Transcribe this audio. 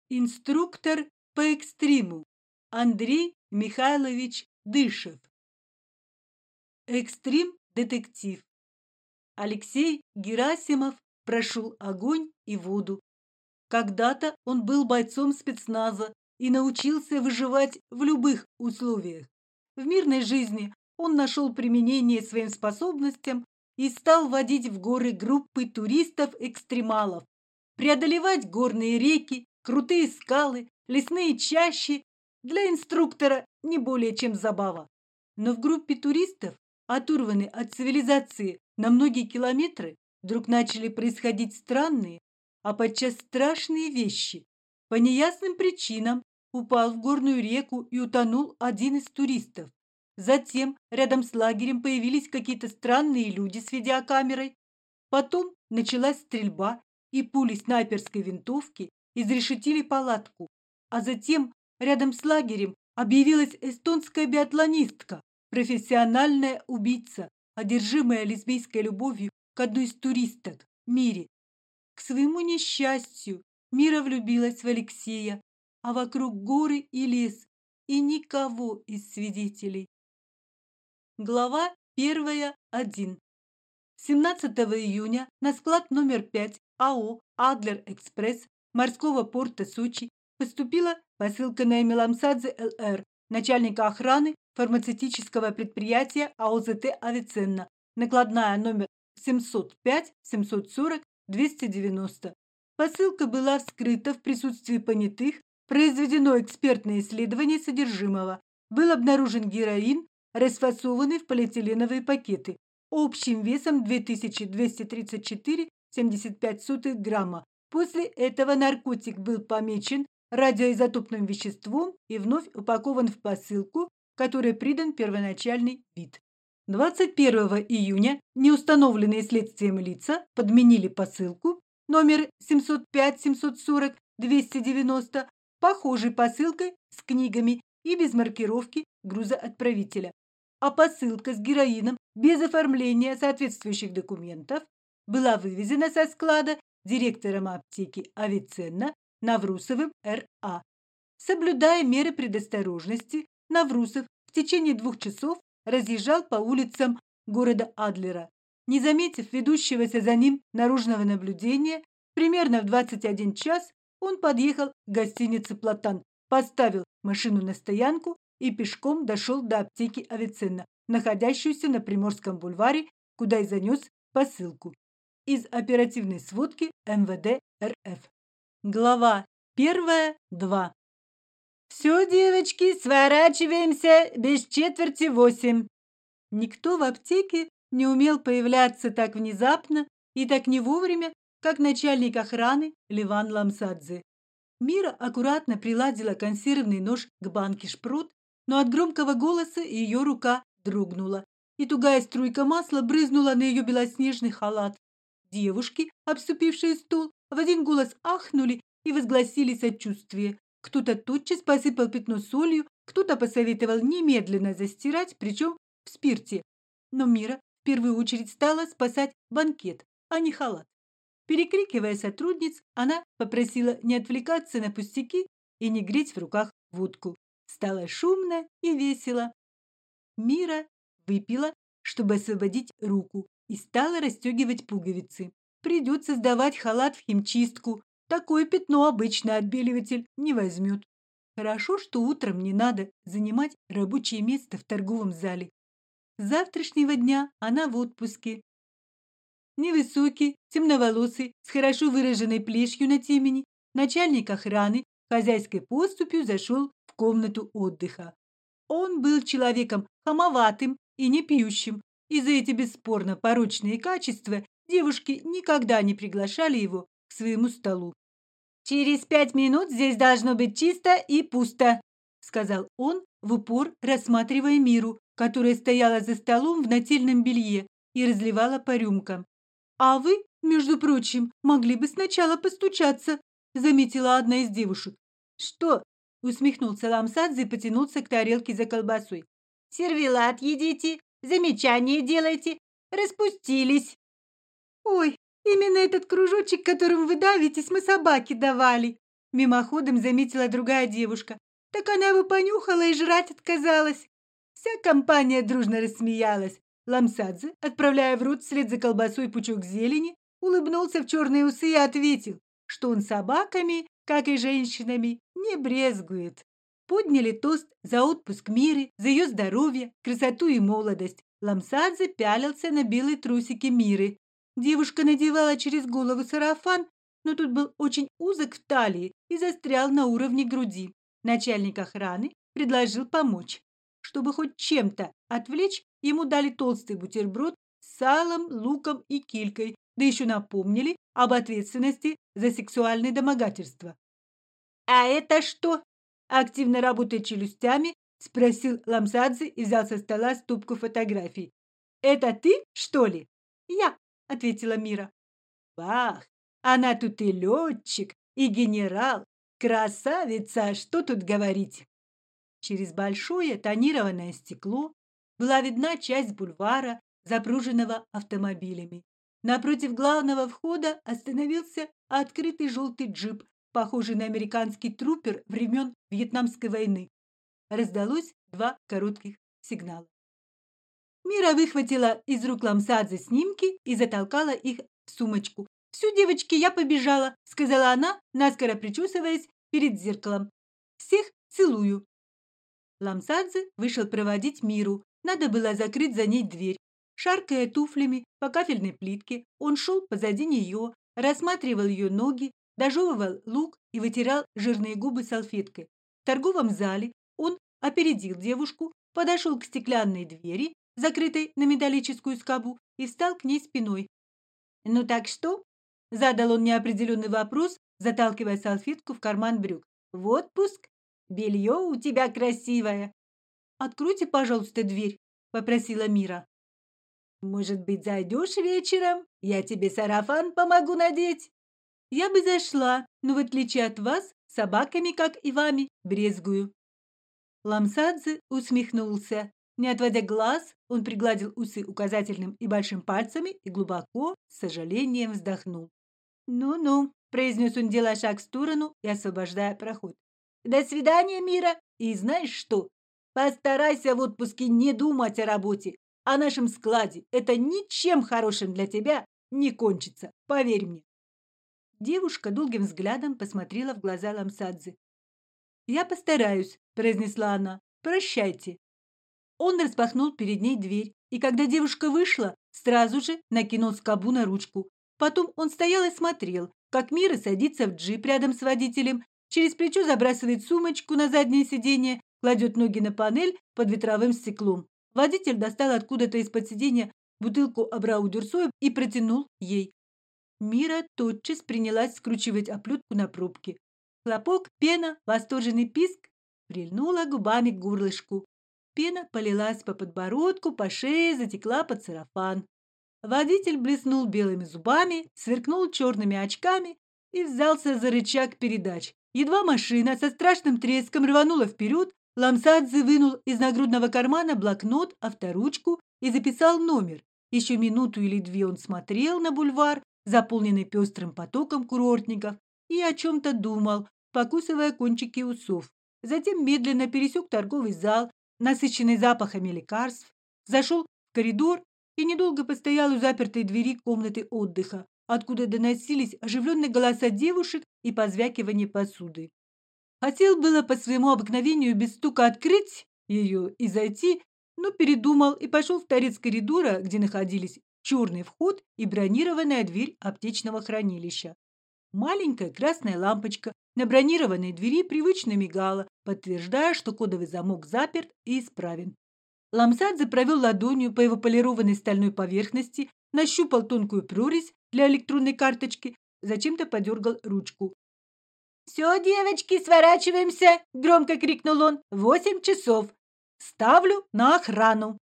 Инструктор по экстриму Андрей Михайлович Дышев. Экстрим-детектив. Алексей Герасимов прошел огонь и воду. Когда-то он был бойцом спецназа и научился выживать в любых условиях. В мирной жизни он нашел применение своим способностям и стал водить в горы группы туристов-экстремалов, преодолевать горные реки, крутые скалы, лесные чащи. Для инструктора не более чем забава. Но в группе туристов, оторванные от цивилизации на многие километры, вдруг начали происходить странные, а подчас страшные вещи. По неясным причинам упал в горную реку и утонул один из туристов. Затем рядом с лагерем появились какие-то странные люди с видеокамерой. Потом началась стрельба, и пули снайперской винтовки изрешетили палатку. А затем рядом с лагерем объявилась эстонская биатлонистка, профессиональная убийца, одержимая лесбийской любовью к одной из туристок, Мире. К своему несчастью, Мира влюбилась в Алексея, а вокруг горы и лес, и никого из свидетелей. Глава 1.1. 17 июня на склад номер 5 АО «Адлер Экспресс» морского порта Сочи поступила посылка на Наэми Ламсадзе ЛР, начальника охраны фармацевтического предприятия АОЗТ «Авиценна», накладная номер 705-740-290. Посылка была вскрыта в присутствии понятых, произведено экспертное исследование содержимого. Был обнаружен героин, расфасованный в полиэтиленовые пакеты, общим весом 2234,75 грамма. После этого наркотик был помечен радиоизотопным веществом и вновь упакован в посылку, которой придан первоначальный вид. 21 июня неустановленные следствием лица подменили посылку номер 705-740-290 похожей посылкой с книгами и без маркировки грузоотправителя. А посылка с героином без оформления соответствующих документов была вывезена со склада директором аптеки Авиценна Наврусовым Р.А. Соблюдая меры предосторожности, Наврусов в течение 2 часов разъезжал по улицам города Адлера. Не заметив ведущегося за ним наружного наблюдения, примерно в 21 час он подъехал к гостинице «Платан», поставил машину на стоянку и пешком дошел до аптеки Авиценна, находящуюся на Приморском бульваре, куда и занес посылку. Из оперативной сводки МВД РФ. Глава 1.2. «Все, девочки, сворачиваемся без 7:45». Никто в аптеке не умел появляться так внезапно и так не вовремя, как начальник охраны Леван Ламсадзе. Мира аккуратно приладила консервный нож к банке шпрот, но от громкого голоса ее рука дрогнула, и тугая струйка масла брызнула на ее белоснежный халат. Девушки, обступившие стол, в один голос ахнули и возгласили сочувствие. Кто-то тотчас посыпал пятно солью, кто-то посоветовал немедленно застирать, причем в спирте. Но Мира в первую очередь стала спасать банкет, а не халат. Перекрикивая сотрудниц, она попросила не отвлекаться на пустяки и не греть в руках водку. Стало шумно и весело. Мира выпила, чтобы освободить руку, и стала расстегивать пуговицы. Придется сдавать халат в химчистку. Такое пятно обычно отбеливатель не возьмет. Хорошо, что утром не надо занимать рабочее место в торговом зале. С завтрашнего дня она в отпуске. Невысокий, темноволосый, с хорошо выраженной плешью на темени, начальник охраны хозяйской поступью зашел в комнату отдыха. Он был человеком хамоватым и не пьющим, и за эти бесспорно порочные качества девушки никогда не приглашали его к своему столу. «Через 5 минут здесь должно быть чисто и пусто», — сказал он, в упор рассматривая Миру, которая стояла за столом в нательном белье и разливала по рюмкам. «А вы, между прочим, могли бы сначала постучаться», — заметила одна из девушек. «Что?» — усмехнулся Ламсадзе и потянулся к тарелке за колбасой. «Сервелат едите, замечания делайте, распустились». «Ой, именно этот кружочек, которым вы давитесь, мы собаке давали», Мимоходом заметила другая девушка. Так она бы понюхала и жрать отказалась. Вся компания дружно рассмеялась. Ламсадзе, отправляя в рот вслед за колбасой пучок зелени, улыбнулся в черные усы и ответил, что он собаками, как и женщинами, не брезгует. Подняли тост за отпуск Миры, за ее здоровье, красоту и молодость. Ламсадзе пялился на белые трусики Миры. Девушка надевала через голову сарафан, но тут был очень узок в талии и застрял на уровне груди. Начальник охраны предложил помочь. Чтобы хоть чем-то отвлечь, ему дали толстый бутерброд с салом, луком и килькой, да еще напомнили об ответственности за сексуальные домогательства. «А это что?» Активно работая челюстями, спросил Ламсадзе и взял со стола стопку фотографий. «Это ты, что ли?» «Я», — ответила Мира. «Бах! Она тут и летчик, и генерал. Красавица, что тут говорить?» Через большое тонированное стекло была видна часть бульвара, запруженного автомобилями. Напротив главного входа остановился открытый желтый джип, похожий на американский трупер времен Вьетнамской войны. Раздалось 2 коротких сигнала. Мира выхватила из рук Ламсадзе снимки и затолкала их в сумочку. «Все, девочки, я побежала», — сказала она, наскоро причесываясь перед зеркалом. «Всех целую». Ламсадзе вышел проводить Миру. Надо было закрыть за ней дверь. Шаркая туфлями по кафельной плитке, он шел позади нее, рассматривал ее ноги, дожевывал лук и вытирал жирные губы салфеткой. В торговом зале он опередил девушку, подошел к стеклянной двери, закрытой на металлическую скобу, и встал к ней спиной. «Ну так что?» – задал он неопределенный вопрос, заталкивая салфетку в карман брюк. «В отпуск? Белье у тебя красивое». «Откройте, пожалуйста, дверь», – попросила Мира. «Может быть, зайдешь вечером? Я тебе сарафан помогу надеть». «Я бы зашла, но в отличие от вас, собаками, как и вами, брезгую». Ламсадзе усмехнулся. Не отводя глаз, он пригладил усы указательным и большим пальцами и глубоко, с сожалением вздохнул. «Ну-ну», – произнес он, делая шаг в сторону и освобождая проход. «До свидания, Мира, и знаешь что? Постарайся в отпуске не думать о работе, о нашем складе. Это ничем хорошим для тебя не кончится, поверь мне». Девушка долгим взглядом посмотрела в глаза Ламсадзе. «Я постараюсь», – произнесла она. «Прощайте». Он распахнул перед ней дверь, и когда девушка вышла, сразу же накинул скобу на ручку. Потом он стоял и смотрел, как Мира садится в джип рядом с водителем, через плечо забрасывает сумочку на заднее сиденье, кладет ноги на панель под ветровым стеклом. Водитель достал откуда-то из-под сиденья бутылку Абрау-Дюрсо и протянул ей. Мира тотчас принялась скручивать оплетку на пробке. Хлопок, пена, восторженный писк, прильнула губами к горлышку. Пена полилась по подбородку, по шее, затекла под сарафан. Водитель блеснул белыми зубами, сверкнул черными очками и взялся за рычаг передач. Едва машина со страшным треском рванула вперед, Ламсадзе вынул из нагрудного кармана блокнот, авторучку и записал номер. Еще минуту или две он смотрел на бульвар, заполненный пестрым потоком курортников, и о чем-то думал, покусывая кончики усов. Затем медленно пересек торговый зал, насыщенный запахами лекарств, зашел в коридор и недолго постоял у запертой двери комнаты отдыха, откуда доносились оживленные голоса девушек и позвякивание посуды. Хотел было по своему обыкновению без стука открыть ее и зайти, но передумал и пошел в торец коридора, где находились черный вход и бронированная дверь аптечного хранилища. Маленькая красная лампочка на бронированной двери привычно мигала, подтверждая, что кодовый замок заперт и исправен. Ламсадзе провел ладонью по его полированной стальной поверхности, нащупал тонкую прорезь для электронной карточки, зачем-то подергал ручку. «Все, девочки, сворачиваемся!» – громко крикнул он. «8 часов. Ставлю на охрану».